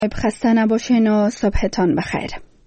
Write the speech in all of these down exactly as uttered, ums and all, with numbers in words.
خسته نباشین و صبحتان بخیر.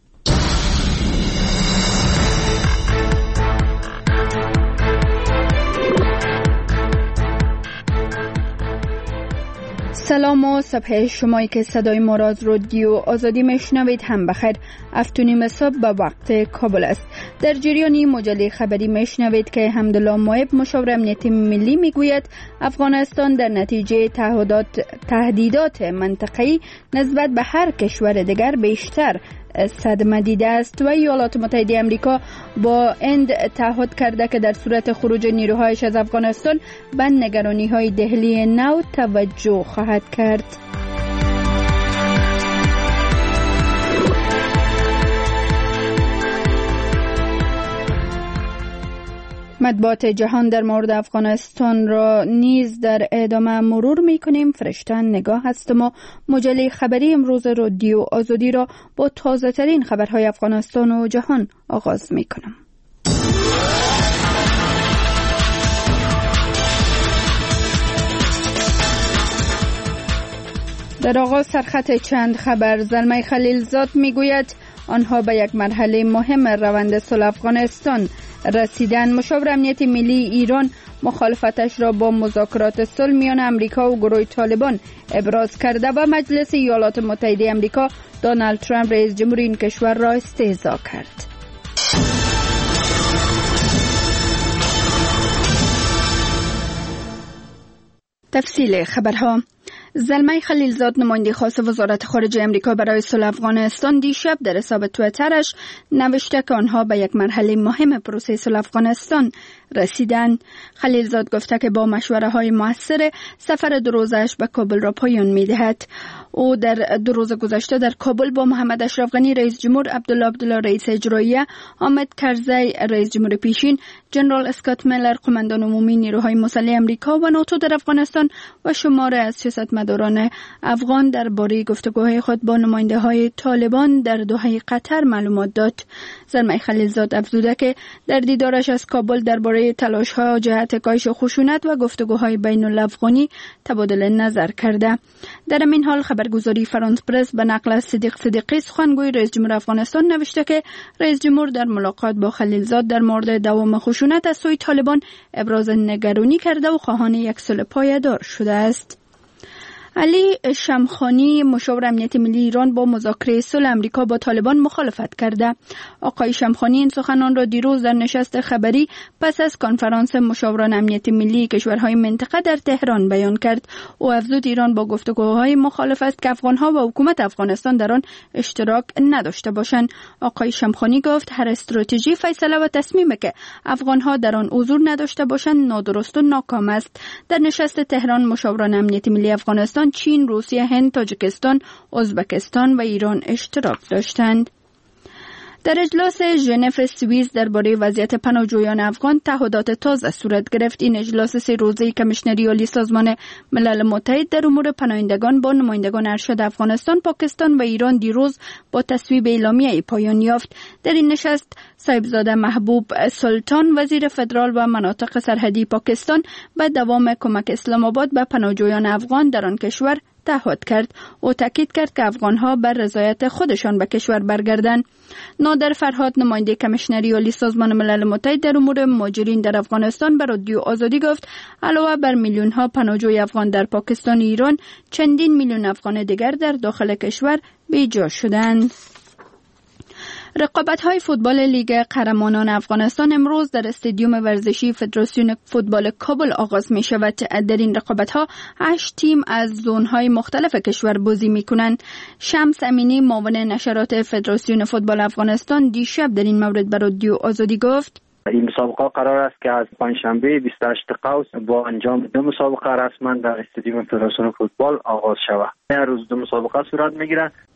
سلام و صبح شمایی که صدای ما را از رادیو آزادی میشنوید هم بخیر. افتونیم صبح به وقت کابل است. در جریانی مجله خبری میشنوید که حمدالله مایب مشاور امنیتی ملی میگوید افغانستان در نتیجه تهدیدات منطقه‌ای نسبت به هر کشور دیگر بیشتر صدمه دیده است و ایالات متحده آمریکا با هند تعهد کرده که در صورت خروج نیروهایش از افغانستان به نگرانی‌های دهلی نو توجه خواهد کرد. مطبوعات جهان در مورد افغانستان را نیز در ادامه مرور می کنیم. فرشتن نگاه هستم و مجله خبری امروز رادیو آزادی را با تازه ترین خبرهای افغانستان و جهان آغاز می کنم. در آغاز سرخط چند خبر. زلمه خلیلزاد می گوید آنها به یک مرحله مهم روند صلح افغانستان رسیدن. مشاور امنیتی ملی ایران مخالفتش را با مذاکرات صلح میان امریکا و گروه طالبان ابراز کرده و مجلس ایالات متحده آمریکا دونالد ترامپ رئیس جمهور این کشور را استهزا کرد. تفصیل خبرها. زلمه خلیلزاد نماینده خاص وزارت خارجه آمریکا برای صلح افغانستان دیشب در حساب توییترش نوشته که آنها به یک مرحله مهم پروسه صلح افغانستان رسیدند. خلیلزاد گفته که با مشوره های موثر سفر دو روزش به کابل را پایان می‌دهد. او در دو روز گذشته در کابل با محمد اشرف غنی رئیس جمهور، عبدالله عبدالله رئیس اجراییه، حامد کرزی رئیس جمهور پیشین، جنرال اسکات میلر قماندان عمومی نیروهای مسلح آمریکا و ناتو در افغانستان و شماری از سیاستمداران افغان درباره گفتگوهای خود با نماینده های طالبان در دوحه قطر معلومات داد. زلمه خلیلزاد افزوده که در دیدارش از کابل درباره تلاش‌ها جهت کاهش خشونت و گفتگوهای بین الافغانی تبادل نظر کرده. در این حال خبرگزاری فرانس پرس به نقل از صدیق صدیقی سخنگوی رئیس جمهور افغانستان نوشته که رئیس جمهور در ملاقات با خلیلزاد در مورد دوام خشونت از سوی طالبان ابراز نگرانی کرده و خواهان یک صلح پایدار شده است. علی شمخانی مشاور امنیتی ملی ایران با مذاکره صلح آمریکا با طالبان مخالفت کرده. آقای شمخانی این سخنان را دیروز در نشست خبری پس از کنفرانس مشاوران امنیتی ملی کشورهای منطقه در تهران بیان کرد. او افزود ایران با گفتگوهای مخالف است که افغانها و حکومت افغانستان در آن اشتراک نداشته باشند. آقای شمخانی گفت هر استراتژی، فیصله و تصمیمی که افغانها در آن حضور نداشته باشند نادرست و ناکام است. در نشست تهران مشاوران امنیتی ملی افغانستان چین، روسیه، هند، تاجیکستان، ازبکستان و ایران اشتراک داشتند. در اجلاس ژنو سوئیس درباره وضعیت پناهجویان افغان تعهدات تازه صورت گرفت. این اجلاس سه روزه کمیشنری عالی سازمان ملل متحد در امور پناهندگان با نمایندگان ارشد افغانستان، پاکستان و ایران دیروز با تصویب اعلامیه پایان یافت. در این نشست صاحبزاده محبوب سلطان وزیر فدرال و مناطق سرحدی پاکستان به دوام کمک اسلام آباد به پناهجویان افغان در آن کشور تعهد کرد. او تاکید کرد که افغانها بر رضایت خودشان به کشور برگردند. نادر فرهاد نماینده کمیشنری عالی سازمان ملل متحد در امور مهاجرین در افغانستان به رادیو آزادی گفت علاوه بر میلیون ها پناهجوی افغان در پاکستان و ایران، چندین میلیون افغان دیگر در داخل کشور بی‌جا شدند. رقابت‌های فوتبال لیگ قهرمانان افغانستان امروز در استادیوم ورزشی فدراسیون فوتبال کابل آغاز می‌شود. در این رقابت‌ها هشت تیم از زون‌های مختلف کشور بازی می‌کنند. شمس امینی معاون نشرات فدراسیون فوتبال افغانستان دیشب در این مورد به رادیو آزادی گفت این مسابقه قرار است که از پنجشنبه بیست و هشت قوس با انجام دو مسابقه رسما در استادیوم فدراسیون فوتبال آغاز شود. هر روز دو مسابقه صورت می‌گیرد.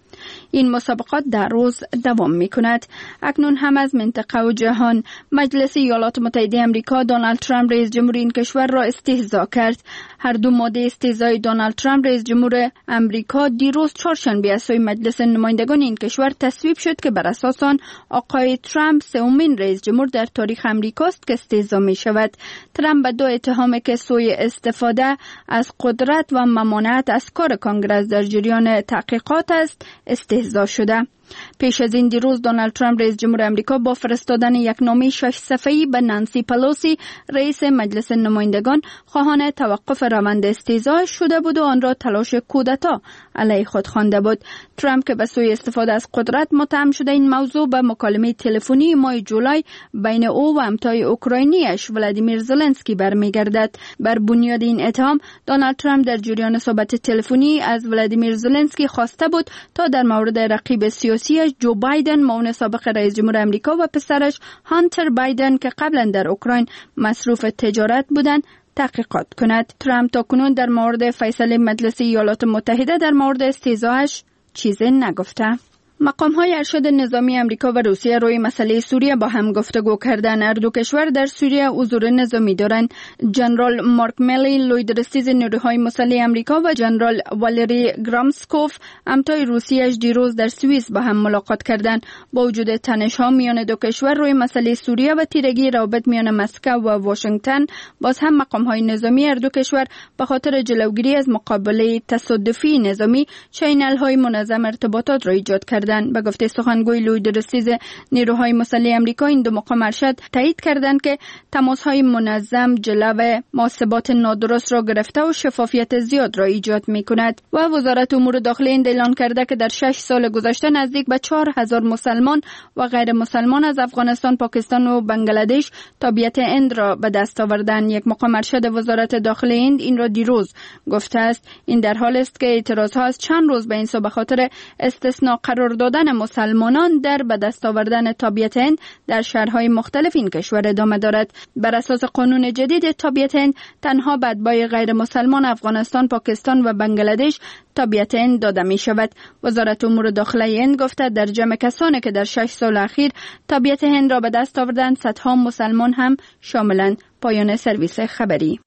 این مسابقات در روز دوام می کند. اکنون هم از منطقه و جهان مجلس ایالات متحده آمریکا دونالد ترامپ رئیس جمهور این کشور را استهزا کرد. هر دو ماده استهزای دونالد ترامپ رئیس جمهور آمریکا دیروز چهارشنبه از سوی مجلس نمایندگان این کشور تصویب شد که بر اساس آن آقای ترامپ سومین رئیس جمهور در تاریخ آمریکا است که استهزا می شود. ترامپ به دو اتهام که سوی استفاده از قدرت و ممانعت از کار کنگره در جریان تحقیقات است استهزا شده. پیش از این دیروز دونالد ترامپ رئیس جمهور آمریکا با فرستادن یک نامه شش صفحه‌ای به نانسی پلوسی رئیس مجلس نمایندگان خواهان توقف روند استهزا شده بود و آن را تلاش کودتا علیه خود خوانده بود. ترامپ که به سوی استفاده از قدرت متهم شده این موضوع به مکالمه تلفنی ماه جولای بین او و همتای اوکراینیش ولادیمیر زلنسکی برمیگردد. بر بنیاد این اتهام دونالد ترامپ در جریان صحبت تلفنی از ولادیمیر زلنسکی خواسته بود تا در مورد رقیب سیاسی جو بایدن معاون سابق رئیس جمهور آمریکا و پسرش هانتر بایدن که قبلا در اوکراین مصروف تجارت بودند تحقیقات کند. ترامپ تاکنون در مورد فیصله مجلس ایالات متحده در مورد استهزایش چیزی نگفته. مقام‌های ارشد نظامی آمریکا و روسیه روی مسئله سوریه با هم گفتگو کردند. هر دو کشور در سوریه حضور نظامی دارند. جنرال مارک میلی لویدرسیز نیروهای مسلح آمریکا و جنرال والری گرامسکوف همتای روسیه‌اش دیروز در سوئیس با هم ملاقات کردند. با وجود تنش‌ها میان دو کشور روی مسئله سوریه و تیرگی روابط میان مسکو و واشنگتن، باز هم مقام‌های نظامی هر دو کشور به خاطر جلوگیری از مقابله تصادفی نظامی چینل‌های منظم ارتباطات را ایجاد کردند. به گفته سخنگوی لویدرسیز نیروهای مسلح آمریکا این دو مقام ارشد تایید کردند که تماس‌های منظم جلو محاسبات نادرست را گرفته و شفافیت زیاد را ایجاد می‌کند. و وزارت امور داخلی هند اعلان کرده که در شش سال گذشته نزدیک به چهار هزار مسلمان و غیر مسلمان از افغانستان، پاکستان و بنگلادش تابعیت هند را به دست آوردند. یک مقام ارشد وزارت داخلی هند این را دیروز گفته است. این در حال است که اعتراضها از چند روز به این سو به خاطر استثناء قرار دادن مسلمانان در به دست آوردن تابعیت هند در شهرهای مختلف این کشور ادامه دارد. بر اساس قانون جدید تابعیت هند تنها به اتباع غیر مسلمان افغانستان، پاکستان و بنگلادش تابعیت هند داده می شود. وزارت امور داخلی هند گفته در جمع کسانی که در شش سال اخیر تابعیت هند را به دست آوردند صدها مسلمان هم شاملند. پایان سرویس خبری.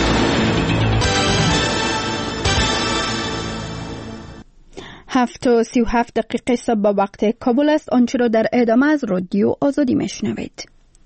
هفت و سی و هفت دقیقه صبح با وقت کابل است. آنچه را در ادامه از رادیو آزادی میشنوید.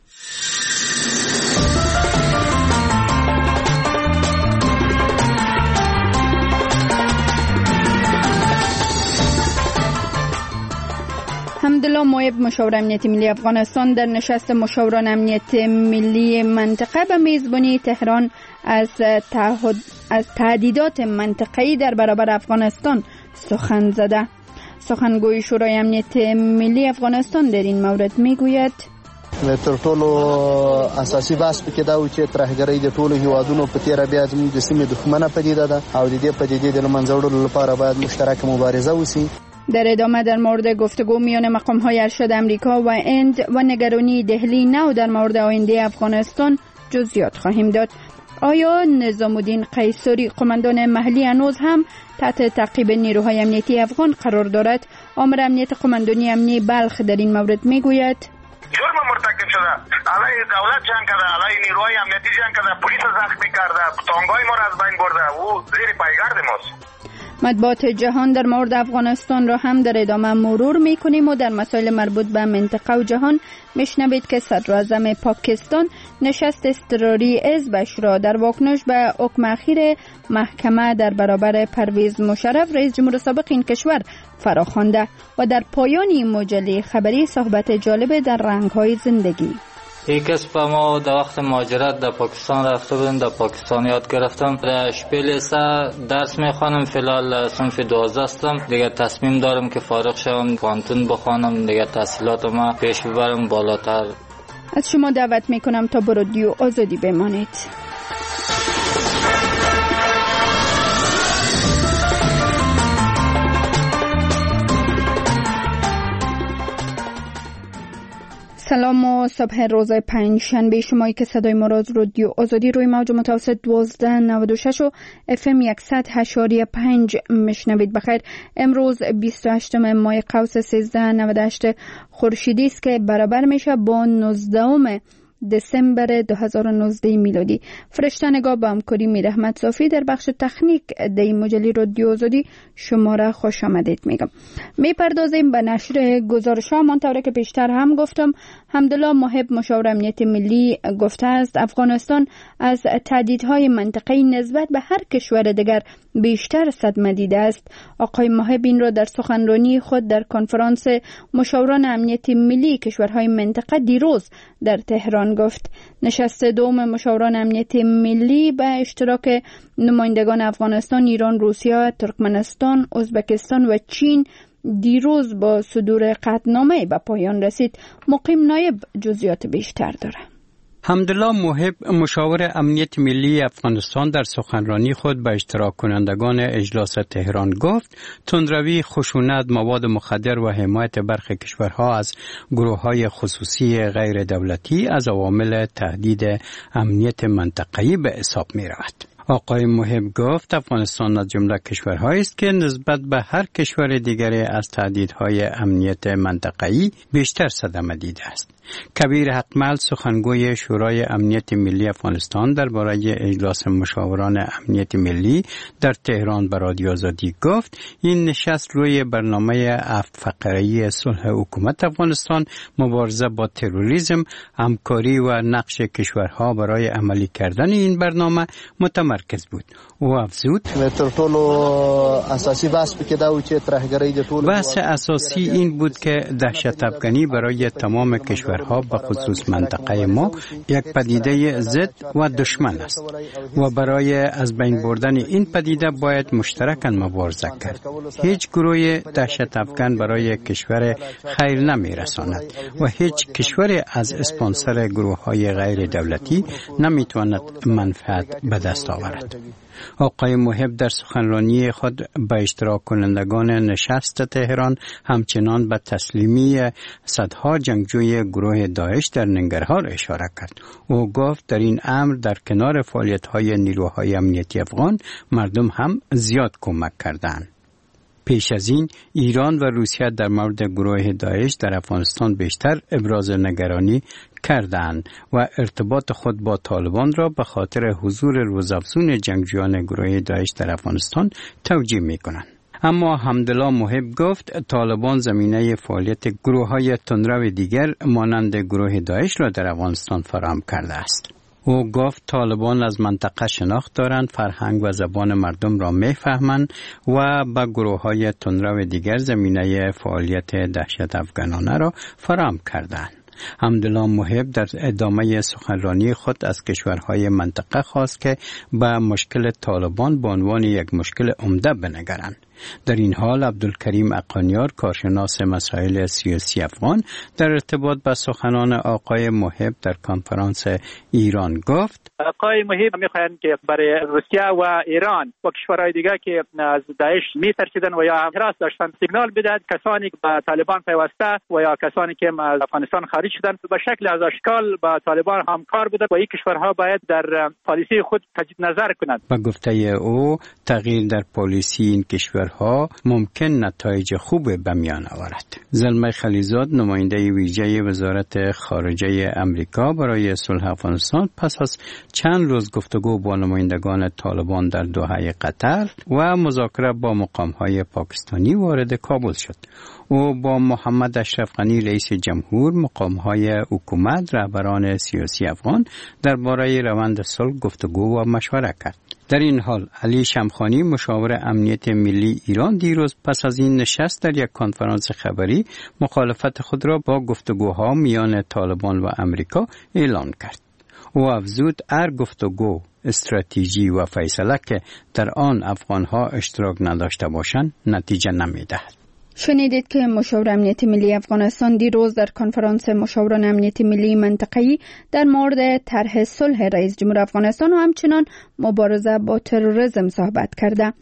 حمدالله مویب مشاور امنیت ملی افغانستان در نشست مشاوران امنیت ملی منطقه به میزبانی تهران از تعهد از تهدیدات منطقه‌ای در برابر افغانستان سخن زده. سخنگوی شورای امنیت ملی افغانستان در این مورد میگوید تر ټولو اساسي بحث پکې دا و چې ترهګرۍ د ټولو هیوادونو په تیره بیا زموږ د سیمې دښمنه پدیده ده او د دې پدیدې د له منځه وړلو لپاره باید مشترک مبارزه وشي. در ادامه در مورد گفتگو میان مقام‌های ارشد آمریکا و هند و نگرانی دهلی نو در مورد آینده افغانستان جزئیات خواهیم داد. آیا نظام الدین قیصری قماندان محلی هنوز هم تحت تعقیب نیروهای امنیتی افغان قرار دارد؟ آمر امنیت قماندانی امنی بلخ در این مورد میگوید جرم مرتکب شده، علیه دولت جنگ کرده، علیه نیروهای امنیتی جنگ کرده، پلیس زخمی کرده، تانگای ما را از بین برده، او زیر پایگرد ماست. مطبوعات جهان در مورد افغانستان را هم در ادامه مرور میکنیم و در مسائل مربوط به منطقه و جهان میشنوید که صدراعظم پاکستان نشست اضطراری حزبش را در واکنش به حکم اخیر محکمه در برابر پرویز مشرف رئیس جمهور سابق این کشور فراخوانده و در پایان این مجله خبری صحبت جالب در رنگ‌های زندگی. یک کس با ما در وقت مهاجرت در پاکستان رفته بودم، در پاکستان یاد گرفتم. در شپیل سه درس میخوانم، فعلا صنف دوازده هستم. دیگه تصمیم دارم که فارغ شوم، پانتون بخوانم، دیگه تحصیلات ما پیش ببرم بالاتر. از شما دعوت میکنم تا با رادیو آزادی بمانید. سلام و صبح روز پنج شنبه شمایی که صدای ما را از رادیو آزادی روی موج متوسط دوازده نود و شش و اف ام صد و هشت و پنج میشنوید. بخیر، امروز بیست و هشتم ماه قوس سیزده نود و هشت خورشیدی است که برابر میشه با نوزدهم دسامبر دو هزار و نوزده میلادی. فرشته نگاه با همکاری میر احمد صافی در بخش تکنیک در مجله رادیو آزادی شما را خوش آمدید میگم. میپردازیم به نشر گزارش‌ها. منطوری که پیشتر هم گفتم، حمدالله محب مشاور امنیت ملی گفته است افغانستان از تهدیدهای منطقه‌ای نسبت به هر کشور دیگر بیشتر صدمه دیده است. آقای محب این را در سخنرانی خود در کنفرانس مشاوران امنیت ملی کشورهای منطقه دیروز در تهران گفت. نشست دوم مشاوران امنیت ملی به اشتراک نمایندگان افغانستان، ایران، روسیه، ترکمنستان، ازبکستان و چین دیروز با صدور قطعنامه به پایان رسید. مقیم نایب جزئیات بیشتر داره. حمدالله محب مشاور امنیت ملی افغانستان در سخنرانی خود به اشتراک کنندگان اجلاس تهران گفت تندروی، خشونت، مواد مخدر و حمایت برخی کشورها از گروه‌های خصوصی غیر دولتی از عوامل تهدید امنیت منطقه‌ای به حساب می‌رود. آقای محب گفت افغانستان از جمله کشورهایی است که نسبت به هر کشور دیگری از تهدیدهای امنیت منطقه‌ای بیشتر صدمه دیده است. کبیر حقمل، سخنگوی شورای امنیت ملی افغانستان، درباره اجلاس مشاوران امنیت ملی در تهران به رادیو آزادی گفت این نشست روی برنامه هفت فقره‌ای صلح حکومت افغانستان، مبارزه با تروریسم، همکاری و نقش کشورها برای عملی کردن این برنامه متمرکز بود. او افزود اساسی بحث بحث اساسی این بود که دهشت افغانی برای تمام کشورها به خصوص منطقه ما یک پدیده ضد و دشمن است و برای از بین بردن این پدیده باید مشترکاً مبارزه کرد. هیچ گروه دهشت افغان برای کشور خیر نمی رساند و هیچ کشور از اسپانسر گروه های غیر دولتی نمی تواند منفعت به دست آورد. آقای محب در سخنرانی خود به اشتراک کنندگان نشست تهران همچنان به تسلیمی صدها جنگجوی گروه داعش در ننگرهار اشاره کرد. او گفت در این امر در کنار فعالیت‌های نیروهای امنیتی افغان مردم هم زیاد کمک کردند. پیش از این ایران و روسیه در مورد گروه داعش در افغانستان بیشتر ابراز نگرانی کردند و ارتباط خود با طالبان را به خاطر حضور روزافزون جنگجویان گروه داعش در افغانستان توجیه می‌کنند. اما حمدالله محب گفت طالبان زمینه فعالیت گروه‌های تندرو دیگر مانند گروه داعش را در افغانستان فراهم کرده است. او گفت طالبان از منطقه شناخت دارند، فرهنگ و زبان مردم را می‌فهمند و با گروه‌های تندرو دیگر زمینه فعالیت دهشت افغانانه را فراهم کردند. حمدالله محب در ادامه سخنرانی خود از کشورهای منطقه خواست که به مشکل طالبان به عنوان یک مشکل عمده بنگرند. در این حال عبدالکریم اقانیار، کارشناس مسائل سیاسی افغان، در ارتباط با سخنان آقای محب در کنفرانس ایران گفت آقای محب می‌خواهند که برای روسیه و ایران و کشورهای دیگر که از داعش می‌ترسیدند و یا حراس داشتند سیگنال بدهد کسانی که با طالبان پیوسته و یا کسانی که از افغانستان خارج شدند به شکل از اشکال با طالبان همکار بودند و این کشورها باید در پالیسی خود تجدید نظر کنند. با گفته او تغییر در پالیسی این کشورها ممکن نتایج خوب به میان آورد. زلمه خلیزاد، نماینده ویژه وزارت خارجه امریکا برای صلح افغانستان، پس از چند روز گفتگو با نمایندگان طالبان در دوحه قطر و مذاکره با مقام‌های پاکستانی وارد کابل شد. او با محمد اشرف غنی رئیس جمهور، مقام‌های حکومت، رهبران سیاسی افغان درباره روند صلح گفتگو و مشوره کرد. در این حال علی شمخانی، مشاور امنیت ملی ایران، دیروز پس از این نشست در یک کنفرانس خبری مخالفت خود را با گفتگوها میان طالبان و امریکا اعلان کرد. او افزود هر گفتگو، استراتژی و فیصله که در آن افغانها اشتراک نداشته باشند نتیجه نمی‌دهد. شنیدید که مشاور امنیت ملی افغانستان دیروز در کنفرانس مشاوران امنیت ملی منطقه‌ای در مورد طرح صلح رئیس جمهور افغانستان و همچنان مبارزه با تروریسم صحبت کرده.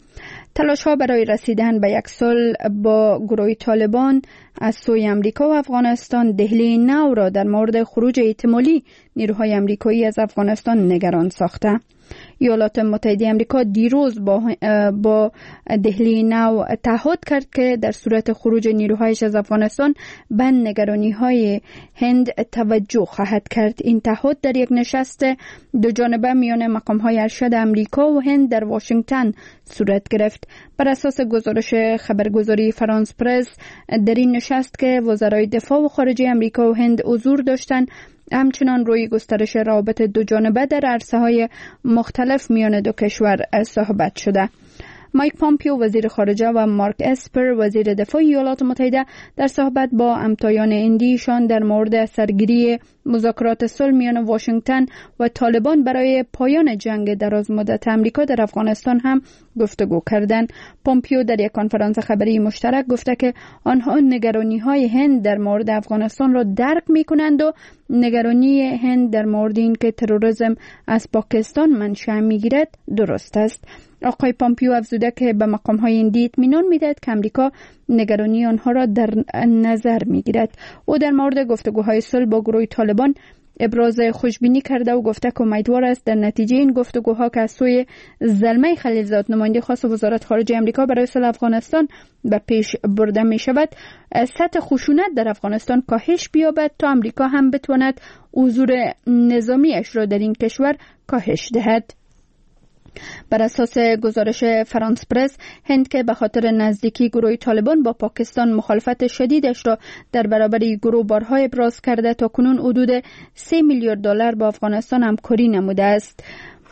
تلاش ها برای رسیدن به یک صلح با گروه طالبان از سوی امریکا و افغانستان دهلی نو را در مورد خروج احتمالی نیروهای امریکایی از افغانستان نگران ساخته. ایالات متحده امریکا دیروز با, با دهلی نو تعهد کرد که در صورت خروج نیروهایش از افغانستان به نگرانی های هند توجه خواهد کرد. این تعهد در یک نشست دو جانبه میان مقام های ارشد امریکا و هند در واشنگتن صورت گرفت. بر اساس گزارش خبرگزاری فرانس پرس در این نشست که وزرای دفاع و خارجه امریکا و هند حضور داشتند، همچنان روی گسترش روابط دو جانبه در عرصه‌های مختلف میان دو کشور صحبت شده. مایک پامپیو وزیر خارجه و مارک اسپر وزیر دفاع ایالات متحده در صحبت با همتایان هندیشان در مورد سرگیری مذاکرات صلح میان واشنگتن و طالبان برای پایان جنگ دراز مدت امریکا در افغانستان هم گفتگو کردند. پامپیو در یک کنفرانس خبری مشترک گفته که آنها نگرانی‌های هند در مورد افغانستان را درک می‌کنند و نگرانی هند در مورد این که تروریسم از پاکستان منشأ می‌گیرد درست است. آقای پامپیو افزوده که به مقام‌های هندی اطمینان می‌دهد که امریکا نگرانی آنها را در نظر می‌گیرد. او در مورد گفتگوهای صلح با گروه طالبان ابراز خوشبینی کرده و گفته که امیدوار است در نتیجه این گفتگوها که از سوی زلمه خلیلزاد نماینده خاص وزارت خارجه آمریکا برای صلح افغانستان به پیش برده می شود، سطح خشونت در افغانستان کاهش بیابد تا آمریکا هم بتواند حضور نظامیش را در این کشور کاهش دهد. بر اساس گزارش فرانس پرس، هند که به خاطر نزدیکی گروه طالبان با پاکستان مخالفت شدیدش را در برابر گروه بارها ابراز کرده تا کنون حدود سه میلیارد دلار با افغانستان همکاری نموده است.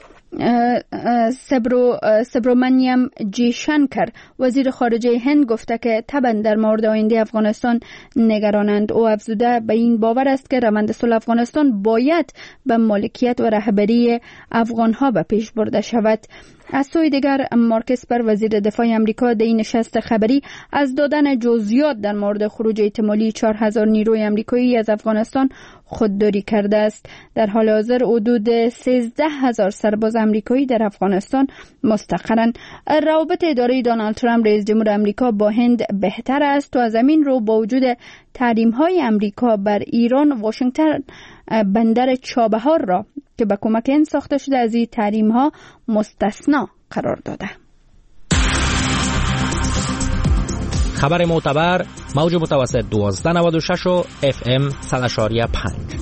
سبرو سبرومنیم جی شنکر وزیر خارجه هند گفته که طبعا در مورد آینده افغانستان نگرانند. او افزوده به این باور است که روند صلح افغانستان باید به مالکیت و رهبری افغانها به پیش برده شود. از سوی دیگر مارک اسپر وزیر دفاع آمریکا در این نشست خبری از دادن جزئیات در مورد خروج احتمالی چهار هزار نیروی آمریکایی از افغانستان خودداری کرده است. در حال حاضر حدود سیزده هزار سرباز آمریکایی در افغانستان مستقرند. روابط اداره دونالد ترامپ رئیس جمهور آمریکا با هند بهتر است و از همین رو با وجود تحریم‌های آمریکا بر ایران، واشنگتن بندر چابهار را که به کمک هند ساخته شده از این تحریم‌ها مستثنا قرار داده. خبر معتبر موج متوسط دوازده نود و شش و اف ام صد و پنج.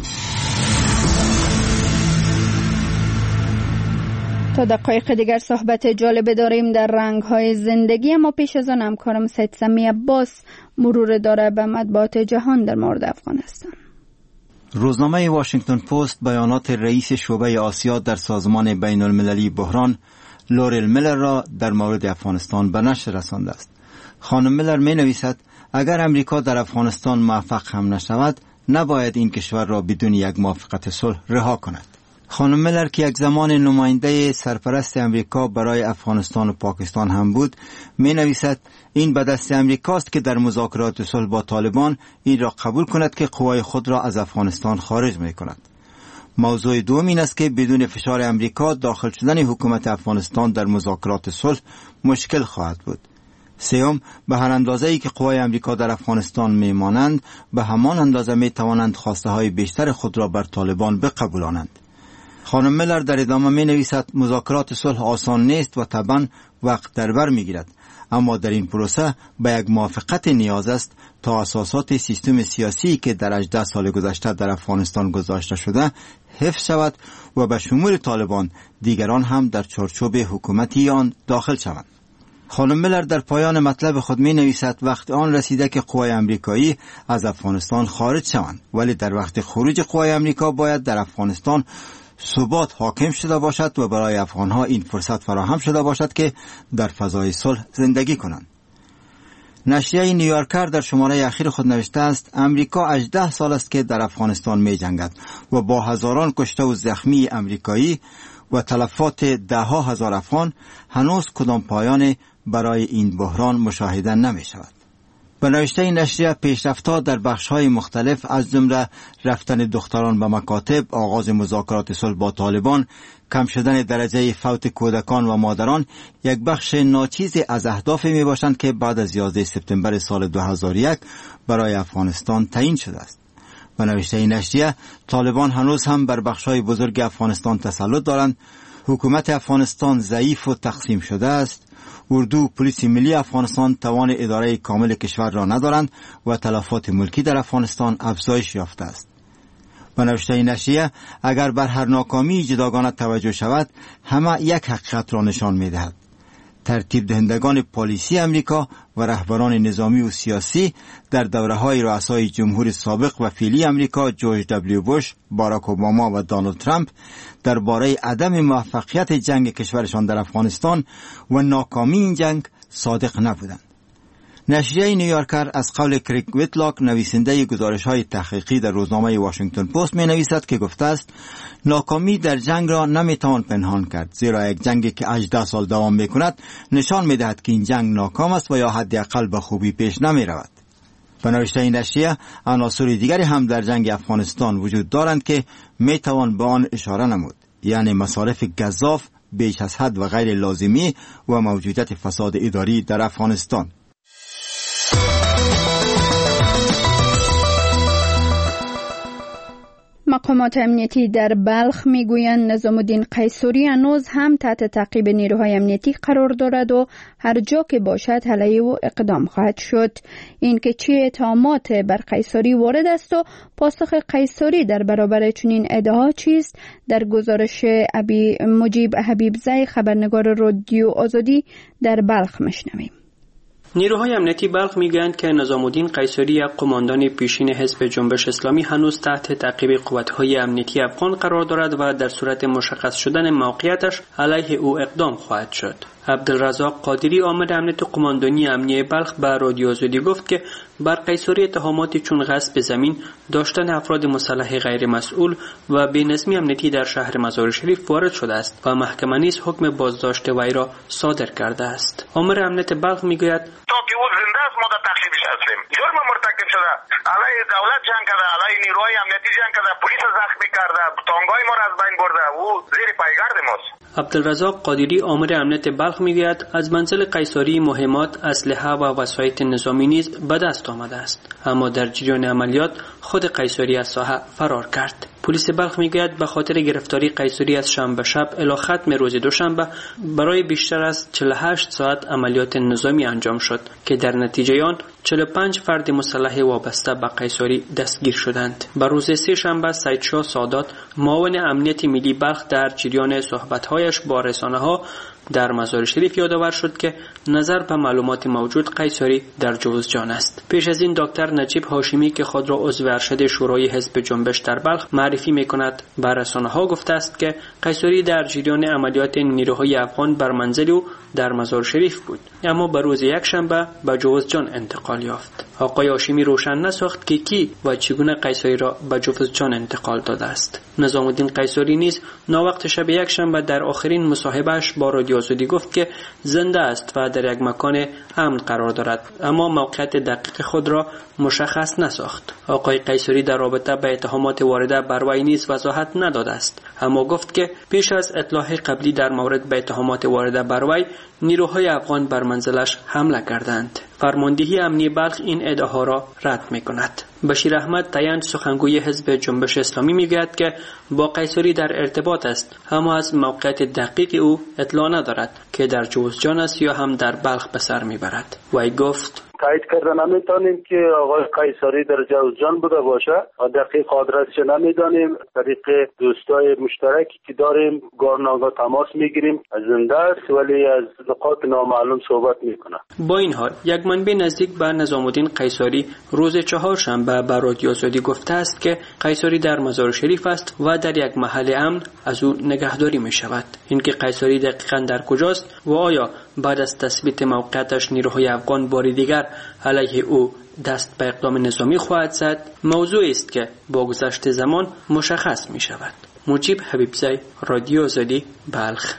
تا دقایق دیگر صحبت جالب داریم در رنگ‌های زندگی، اما پیش از آن همکارم سید سمی عباس مرور داره به مطبوعات جهان در مورد افغانستان. روزنامه واشنگتن پست بیانات رئیس شعبه آسیا در سازمان بین المللی بحران لورل میلر را در مورد افغانستان به نشر رسانده است. خانم میلر می نویسد اگر امریکا در افغانستان موفق هم نشود، نباید این کشور را بدون یک موافقت صلح رها کند. خانم میلر که یک زمان نماینده سرپرست امریکا برای افغانستان و پاکستان هم بود، می نویسد این به دست امریکاست که در مذاکرات صلح با طالبان این را قبول کند که قوای خود را از افغانستان خارج می کند. موضوع دوم این است که بدون فشار امریکا داخل شدن حکومت افغانستان در مذاکرات صلح مشکل خواهد بود. سوم، به هر اندازه‌ای که قوای امریکا در افغانستان میمانند، به همان اندازه می توانند خواسته های بیشتر خود را بر طالبان بقبولانند. خانم میلر در ادامه می نویسد مذاکرات صلح آسان نیست و طبعا وقت در بر می گیرد، اما در این پروسه به یک موافقت نیاز است تا اساسات سیستم سیاسی که در هجده سال گذشته در افغانستان گذاشته شده حفظ شود و به شمول طالبان دیگران هم در چارچوب حکومتی آن داخل شوند. خانم میلر در پایان مطلب خود می نویسد وقت آن رسیده که قوای امریکایی از افغانستان خارج شوند، ولی در وقت خروج قوای امریکا باید در افغانستان ثبات حاکم شده باشد و برای افغانها این فرصت فراهم شده باشد که در فضای صلح زندگی کنند. نشریه نیویورکر در شماره اخیر خود نوشته است امریکا هجده سال است که در افغانستان می جنگد و با هزاران کشته و زخمی امریکایی و تلفات ده ها هزار افغان هنوز کدام پایان برای این بحران مشاهده نمی شود. به نوشته نشریه پیشرفت‌ها در بخش‌های مختلف از جمله رفتن دختران به مکاتب، آغاز مذاکرات صلح با طالبان، کم شدن درجه فوت کودکان و مادران یک بخش ناچیز از اهدافی میباشند که بعد از یازده سپتامبر سال دو هزار و یک برای افغانستان تعیین شده است. به نوشته نشریه طالبان هنوز هم بر بخش‌های بزرگ افغانستان تسلط دارند. حکومت افغانستان ضعیف و تقسیم شده است. اردو و پلیس ملی افغانستان توان اداره کامل کشور را ندارند و تلفات ملکی در افغانستان افزایش یافته است. به نوشته نشریه اگر بر هر ناکامی جداگانه توجه شود همه یک حقیقت را نشان می‌دهد. ترتیب دهندگان پالیسی امریکا و رهبران نظامی و سیاسی در دوره‌های رؤسای جمهور سابق و فعلی امریکا جورج دبلیو بوش، باراک اوباما و دونالد ترامپ درباره عدم موفقیت جنگ کشورشان در افغانستان و ناکامی این جنگ صادق نبودند. نشریه نیویورکر از قول کریگ ویتلاک نویسنده گزارش‌های تحقیقی در روزنامه واشنگتن پست می‌نویسد که گفته است ناکامی در جنگ را نمی‌توان پنهان کرد، زیرا یک جنگی که هجده سال دوام می‌کند نشان می‌دهد که این جنگ ناکام است و یا حداقل به خوبی پیش نمی‌رود. به نوشته این نشریه عناصر دیگری هم در جنگ افغانستان وجود دارند که می‌توان به آن اشاره نمود، یعنی مصارف گزاف بیش از حد و غیر لازمی و موجودیت فساد اداری در افغانستان. مقامات امنیتی در بلخ میگویند نظام الدین قیصری هنوز هم تحت تعقیب نیروهای امنیتی قرار دارد و هر جا که باشد علیه او اقدام خواهد شد. این که چه اتهامات بر قیصری وارد است و پاسخ قیصری در برابر چنین ادعاها چیست، در گزارش ابی مجیب حبیبزی خبرنگار رادیو آزادی در بلخ میشنویم. نیروهای امنیتی بلخ میگویند که نظام الدین قیصری یک قماندان پیشین حزب جنبش اسلامی هنوز تحت تعقیب قوت‌های امنیتی افغان قرار دارد و در صورت مشخص شدن موقعیتش علیه او اقدام خواهد شد. عبدالرزاق قادری عامل امنیت قماندانی امنیه بلخ به رادیو آزادی گفت که بر قیصری اتهاماتی چون غصب زمین، داشتن افراد مسلح غیر مسئول و بی‌نظمی امنیتی در شهر مزار شریف وارد شده است و محکمه نیز حکم بازداشت وی را صادر کرده است. عامل امنیت بلخ میگوید تا که او زنده است ما در تخریبش هستیم. جرم مرتکب شده، علیه دولت جنگ کرده، علیه نیروهای امنیتی جنگ کرده، پلیس زخمی کرده، تانگای ما را از بین برده، او زیر پایگرد ماست. عبدالرزاق قادری عامل امنیت بلخ میگوید از منزل قیصری مهمات، اسلحه و وسایط نظامی نیز به دست آمده است، اما در جریان عملیات خود قیصری از ساحه فرار کرد. پلیس بلخ میگوید به خاطر گرفتاری قیصری از شنبه شب الی ختم روز دوشنبه برای بیشتر از چهل و هشت ساعت عملیات نظامی انجام شد که در نتیجه آن چهل و پنج فرد مسلح وابسته به قیصری دستگیر شدند. به روز سه شنبه سید شاه سادات معاون امنیت ملی بلخ در جریان صحبت‌هایش با رسانه‌ها در مزار شریف یادآور شد که نظر به معلومات موجود قیصری در جوزجان است. پیش از این دکتر نجیب هاشمی که خود را عضو ارشد شورای حزب جنبش در بلخ معرفی می‌کند به رسانه‌ها گفته است که قیصری در جریان عملیات نیروهای افغان بر منزل او در مزار شریف بود، اما به روز یکشنبه به جوزجان انتقال یافت. آقای هاشمی روشن نساخت که کی و چگونه قیصری را به جوزجان انتقال داده است. نظام الدین قیصری نیز ناوقت شب یکشنبه در آخرین مصاحبه‌اش با رادیو آزادی گفت که زنده است و در یک مکان امن قرار دارد، اما موقعیت دقیق خود را مشخص نساخت. آقای قیصری در رابطه به اتهامات وارده بر وی نیز وضاحت نداده است، اما گفت که پیش از اطلاع قبلی در مورد به اتهامات وارده بر وی نیروهای افغان بر منزلش حمله کردند. فرماندهی امنیه بلخ این ادعاها را رد می‌کند. بشیر احمد تایند سخنگوی حزب جنبش اسلامی میگوید که با قیصری در ارتباط است، اما از موقعیت دقیق او اطلاع ندارد که در جوزجان است یا هم در بلخ به سر میبرد. وی گفت تایید کردن نمیتونیم که آقای قیصری در جوزجان بوده باشه و دقیق آدرسش نمیدانیم. طریق دوستای مشترکی که داریم گارناگاه تماس میگیریم، زنده است ولی از نقاط نامعلوم صحبت میکنه. با این حال یک منبع نزدیک به نظام الدین قیصری روز چهارشنبه به رادیو آزادی گفته است که قیصری در مزار شریف است و در یک محل امن از او نگهداری می شود. اینکه قیصری دقیقاً در کجاست و آیا بعد از تثبیت موقعیتش نیروهای افغان بار دیگر علیه او دست به اقدام نظامی خواهد زد موضوعی است که با گذشت زمان مشخص می شود. مجیب حبیبزی، رادیو آزادی، بلخ.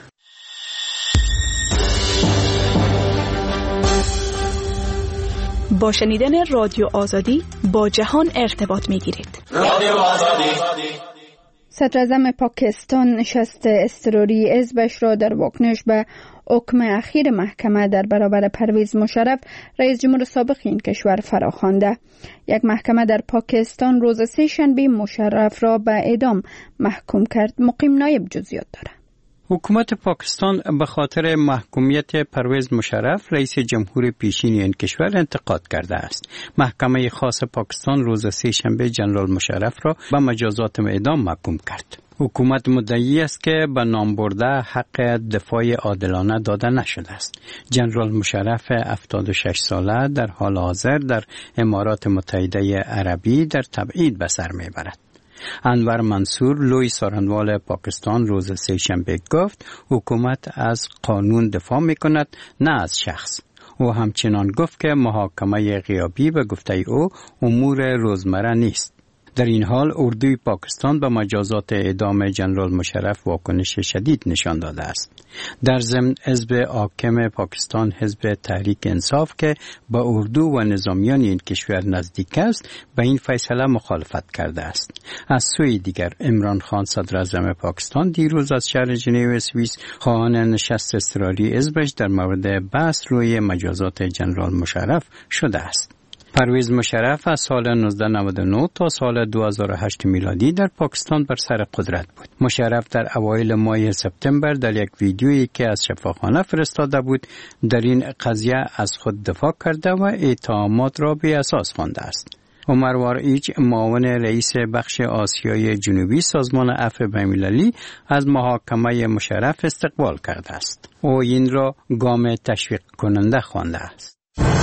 با شنیدن رادیو آزادی با جهان ارتباط میگیرید. رادیو آزادی. صدراعظم پاکستان نشست اضطراری حزبش را در واکنش به حکم اخیر محکمه در برابر پرویز مشرف رئیس جمهور سابق این کشور فراخوانده. یک محکمه در پاکستان روز سه شنبه مشرف را به اعدام محکوم کرد. مقیم نایب جزئیات دارد. حکومت پاکستان به خاطر محکومیت پرویز مشرف رئیس جمهور پیشین این کشور انتقاد کرده است. محکمه خاص پاکستان روز سه شنبه جنرال مشرف را به مجازات اعدام محکوم کرد. حکومت مدعی است که به نام برده حق دفاع عادلانه داده نشده است. جنرال مشرف هفتاد و شش ساله در حال حاضر در امارات متحده عربی در تبعید به سر میبرد. انور منصور لوی سخنگوی پاکستان روز سه شنبه گفت حکومت از قانون دفاع میکند نه از شخص. او همچنان گفت که محاکمه غیابی به گفته او امور روزمره نیست. در این حال اردوی پاکستان به مجازات اعدام جنرال مشرف واکنش شدید نشان داده است. در ضمن حزب حاکم پاکستان حزب تحریک انصاف که با اردو و نظامیان این کشور نزدیک است به این فیصله مخالفت کرده است. از سوی دیگر عمران خان صدراعظم پاکستان دیروز از شهر ژنو سوئیس خواهان نشست اضطراری حزبش در مورد بحث روی مجازات جنرال مشرف شده است. پرویز مشرف از سال نوزده نود و نه تا سال دو هزار و هشت میلادی در پاکستان بر سر قدرت بود. مشرف در اوایل ماه سپتامبر در یک ویدیویی که از شفاخانه فرستاده بود در این قضیه از خود دفاع کرده و اتهامات را بی اساس خوانده است. عمر وارئیچ معاون رئیس بخش آسیای جنوبی سازمان عفو بین‌المللی از محاکمه مشرف استقبال کرده است. او این را گام تشویق کننده خوانده است.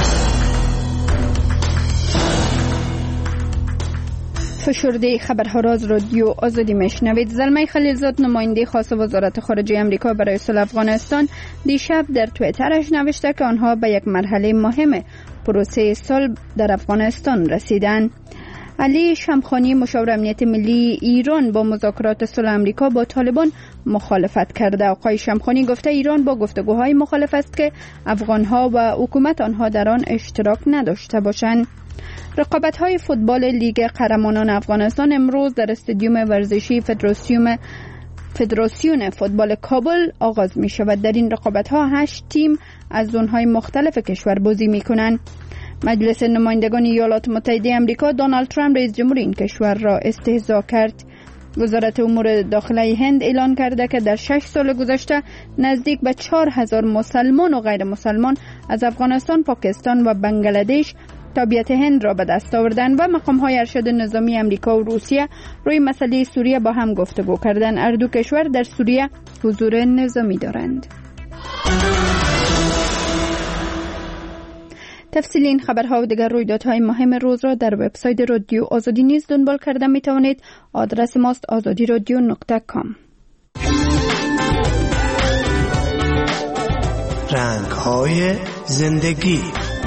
فشرده خبرها را از رادیو آزادی میشنوید. زلمه خلیلزاد نماینده خاص وزارت خارجه آمریکا برای صلح افغانستان دیشب در توییترش نوشته که آنها به یک مرحله مهم پروسه صلح در افغانستان رسیدند. علی شمخانی مشاور امنیت ملی ایران با مذاکرات صلح آمریکا با طالبان مخالفت کرده. آقای شمخانی گفته ایران با گفتگوهای مخالف است که افغانها و حکومت آنها در آن اشتراک نداشته باشند. رقابت‌های فوتبال لیگ قهرمانان افغانستان امروز در استادیوم ورزشی فدراسیون فدراسیون فوتبال کابل آغاز می شود. در این رقابت‌ها هشت تیم از زون‌های مختلف کشور بازی می‌کنند. مجلس نمایندگان ایالات متحده آمریکا دونالد ترامپ رئیس جمهور این کشور را استهزا کرد. وزارت امور داخله هند اعلان کرده که در شش سال گذشته نزدیک به چهار هزار مسلمان و غیر مسلمان از افغانستان، پاکستان و بنگلادش تابعیت هند را به دست آوردند و مقام‌های ارشد نظامی آمریکا و روسیه روی مسئله سوریه با هم گفتگو کردند. هر دو کشور در سوریه حضور نظامی دارند. تفصیل این خبرها و دیگر رویدادهای مهم روز را در وبسایت رادیو آزادی نیز دنبال کرده می توانید. آدرس ماست آزادی رادیو نقطه کام. رنگ‌های زندگی.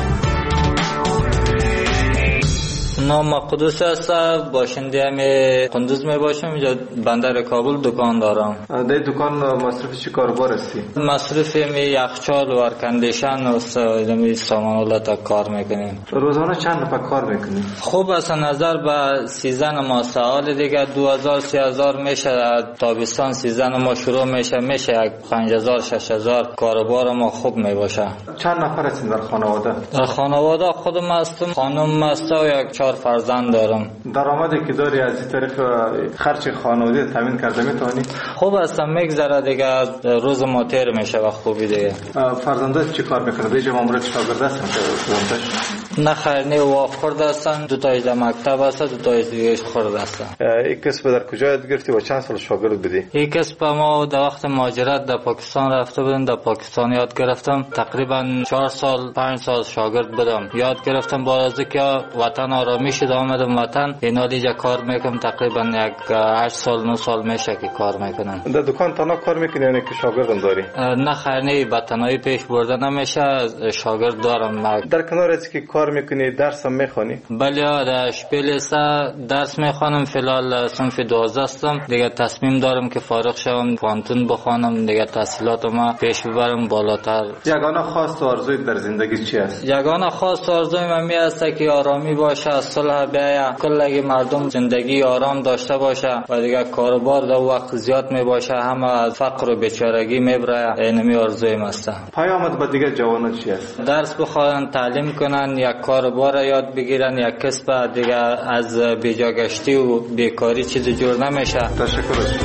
نام قدوس است، باشنده همه قندوز می باشم. اینجا بندر کابل دکان دارم. در دکان مصرف چی کاربار هستی؟ مصرف می یخچال و ارکندیشن و سامان سامانالات کار میکنیم. روزانه چند نفر کار میکنیم؟ خوب است نظر به سیزن ما سال دیگه دو هزار سه هزار میشه. تابستان سیزن ما شروع میشه میشه یک پنج هزار شش هزار کاربار ما خوب می باشه. چند نفر هستین در خانواده؟ در خانواده خودم هستم، خانم است و یک چهار فرزند دارم. درآمدی که داری از این طریق خرج خانواده تامین کرده میتونی؟ خوب است میگذره دیگه، روز ما تیر میشه و خوبی دیگه. فرزندات چی کار میکنه؟ بیجا مامورات شاگرد هستن که نه خیر نه واف خورده هستن، دو تا از مکتب هست، دو تا از دیگه خورده هستن. این کسب در کجا یاد گرفتی و چند سال شاگرد بودی؟ این کسب ما در وقت مهاجرت در پاکستان رفته بودم، در پاکستان یاد گرفتم. تقریبا چهار سال پنج سال شاگرد بودم. یاد گرفتم بعد از اینکه وطن آرامی شد آمدم وطن. اینا دیگه کار میکنم تقریبا یک هشت سال نه سال میشه که کار میکنم. در دکان تنها کار میکنی یعنی که شاگرد داری؟ نه خیر نه، به تنهایی پیش برده نمیشه، شاگرد دارم. در کنار از که کار کار میکنی؟ درس هم میخوانی؟ بله، در شپیلسا درس میخوانم. فعلا صنف دوازده هستم. دیگه تصمیم دارم که فارغ شوم پانتون بخوانم، دیگه تحصیلاتم پیش ببرم بالاتر. یگانه خواست و آرزوی در زندگی چی است؟ یگانه خواست و آرزوی من می است که آرامی باشه، صلح بیاید، کل مردم زندگی آرام داشته باشه و دیگه کاروبار در وقت زیاد می باشه، همه از فقر و بیچارگی میبره. اینمی آرزوی من است. پیامت با دیگه جوانان چی است؟ درس بخوان، تعلیم کنن، یک کاروبار یاد بگیرن، یک کسب، دیگه از بیجاگشتی و بیکاری چیزی جور نمیشه. تشکر.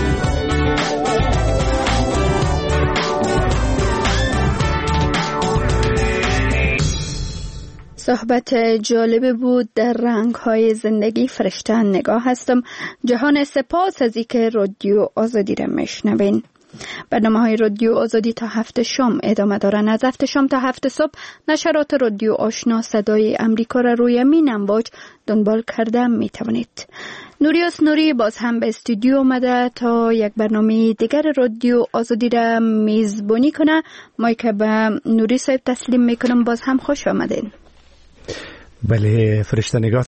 صحبت جالب بود. در رنگ‌های زندگی فرشته نگاه هستم. جهان سپاس از اینکه رادیو آزادی را میشنوین. برنامه‌های رادیو آزادی تا هفت شام ادامه دارن. از هفت شام تا هفت صبح نشرات رادیو آشنا صدای امریکا را روی مین امواج دنبال کرده می توانید. نوریوس نوری باز هم به استودیو آمده تا یک برنامه دیگر رادیو آزادی را میزبانی کنه. ما که به نوری صاحب تسلیم میکنم. باز هم خوش آمدین. بله فرشته نگاه